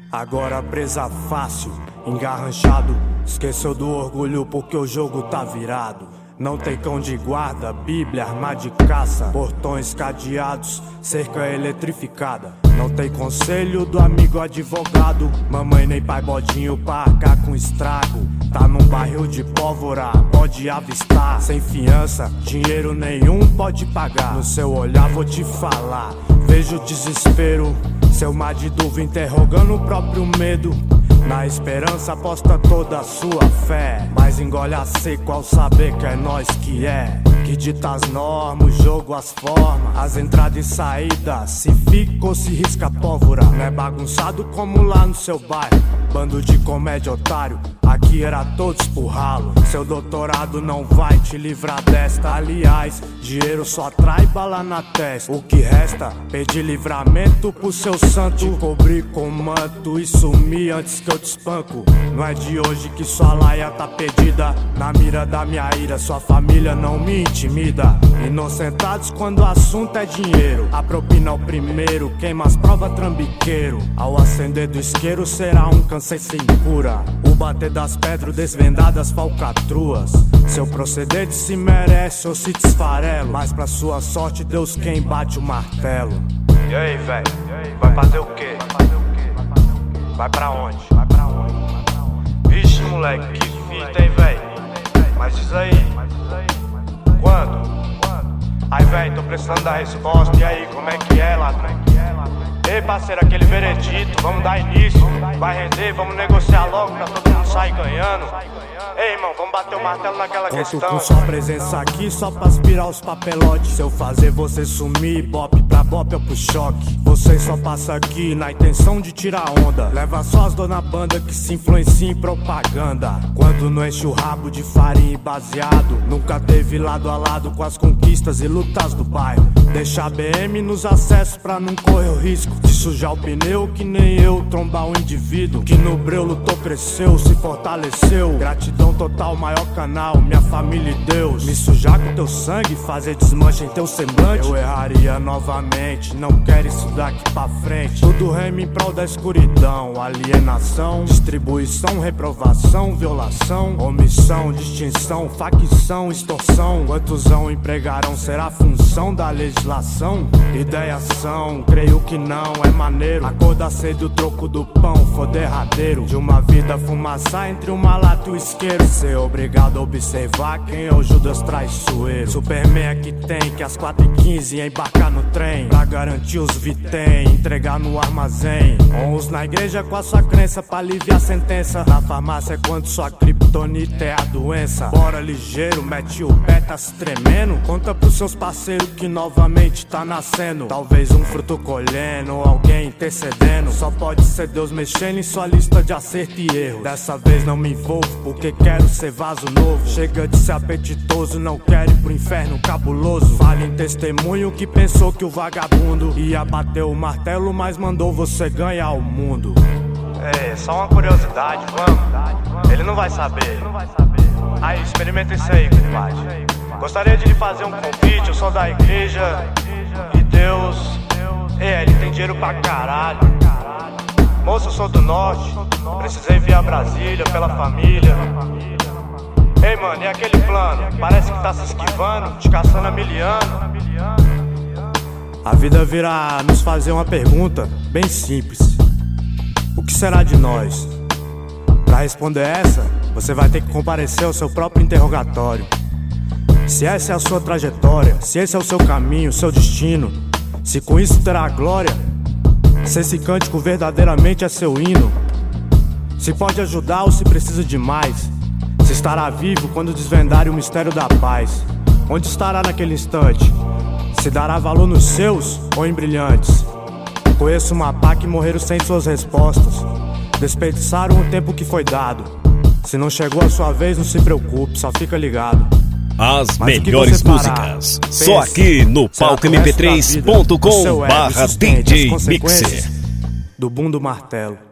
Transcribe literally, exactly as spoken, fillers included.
Agora presa fácil, engarranchado. Esqueceu do orgulho porque o jogo tá virado. Não tem cão de guarda, bíblia, arma de caça, portões cadeados, cerca eletrificada. Não tem conselho do amigo advogado, mamãe nem pai bodinho pra arcar com estrago. Tá num barril de pólvora, pode avistar. Sem fiança, dinheiro nenhum pode pagar. No seu olhar vou te falar, vejo desespero. Seu mar de dúvida interrogando o próprio medo. Na esperança aposta toda a sua fé, mas engole a seco ao saber que é nós que é. Que dita as normas, o jogo, as formas, as entradas e saídas, se fica ou se risca pólvora. Não é bagunçado como lá no seu bairro, bando de comédia otário, aqui era todos pro ralo. Seu doutorado não vai te livrar desta. Aliás, dinheiro só atrai bala na testa. O que resta, pedir livramento pro seu santo, te cobrir com manto e sumir antes que eu te espanco. Não é de hoje que sua laia tá perdida, na mira da minha ira, sua família não me intimida. Inocentados quando o assunto é dinheiro, a propina é o primeiro, queima as provas trambiqueiro. Ao acender do isqueiro será um câncer sem cura, o bater das pedras desvendadas falcatruas. Seu proceder se merece ou se desfarelo, mas pra sua sorte Deus quem bate o martelo. E aí, velho, vai fazer o quê? Vai pra onde? Vai pra onde? Vixe, moleque, que fita, hein, velho? Mas diz aí, quando? Aí, velho, tô precisando da resposta. E aí, como é que é, ladrão? Ei, parceiro, aquele veredito, vamos dar início. Vai render, vamos negociar logo pra todo mundo sair ganhando. Ei, irmão, vamos bater o martelo naquela Conto questão. com sua presença aqui só pra aspirar os papelotes. Se eu fazer você sumir, bop pra bop eu pro choque. Você só passa aqui na intenção de tirar onda, leva só as dona banda que se influencia em propaganda. Quando não enche o rabo de farinha e baseado, nunca teve lado a lado com as conquistas e lutas do bairro. Deixa a B M nos acessos pra não correr o risco de sujar o pneu, que nem eu trombar um indivíduo que no breu lutou, cresceu, se fortaleceu. Gratidão total, maior canal, minha família e Deus. Me sujar com teu sangue, fazer desmanche em teu semblante, eu erraria novamente, não quero isso daqui pra frente. Tudo rema em prol da escuridão, alienação, distribuição, reprovação, violação, omissão, distinção, facção, extorsão. Quantos vão empregarão será função da legislação? Ideação, creio que não, é maneiro. Acordar cedo, o troco do pão for derradeiro de uma vida fumaçar entre uma lata e o isqueiro. Ser obrigado a observar quem é o Judas traiçoeiro. Superman é que tem que às quatro e quinze embarcar no trem pra garantir os vitém, entregar no armazém. Uns na igreja com a sua crença pra aliviar a sentença. Na farmácia é quando sua criptonita é a doença. Bora ligeiro, mete o pé, tá se tremendo. Conta pros seus parceiros que novamente tá nascendo. Talvez um fruto colhendo ou alguém intercedendo. Só pode ser Deus mexendo em sua lista de acerto e erro. Dessa vez não me envolvo porque quero ser vaso novo. Chega de ser apetitoso, não quero ir pro inferno cabuloso. Fale em testemunho que pensou que o vagabundo ia bater o martelo, mas mandou você ganhar o mundo. É, só uma curiosidade, vamos. Ele não vai saber. Aí, experimenta isso aí, compadre. Gostaria de lhe fazer um convite, eu sou da igreja e Deus. É, ele tem dinheiro pra caralho. Moço, eu sou do norte, precisei vir a Brasília pela família. Ei, mano, e aquele plano? Parece que tá se esquivando, te caçando a miliano. A vida virá nos fazer uma pergunta bem simples: o que será de nós? Pra responder essa, você vai ter que comparecer ao seu próprio interrogatório. Se essa é a sua trajetória, se esse é o seu caminho, o seu destino, se com isso terá a glória, se esse cântico verdadeiramente é seu hino, se pode ajudar ou se precisa de mais, se estará vivo quando desvendarem o mistério da paz. Onde estará naquele instante? Se dará valor nos seus ou em brilhantes? Conheço uma pá que morreram sem suas respostas, desperdiçaram o tempo que foi dado. Se não chegou a sua vez, não se preocupe, só fica ligado. As melhores músicas, pense, só aqui no palco m p três ponto com barra D J Mixer. Do boom do martelo.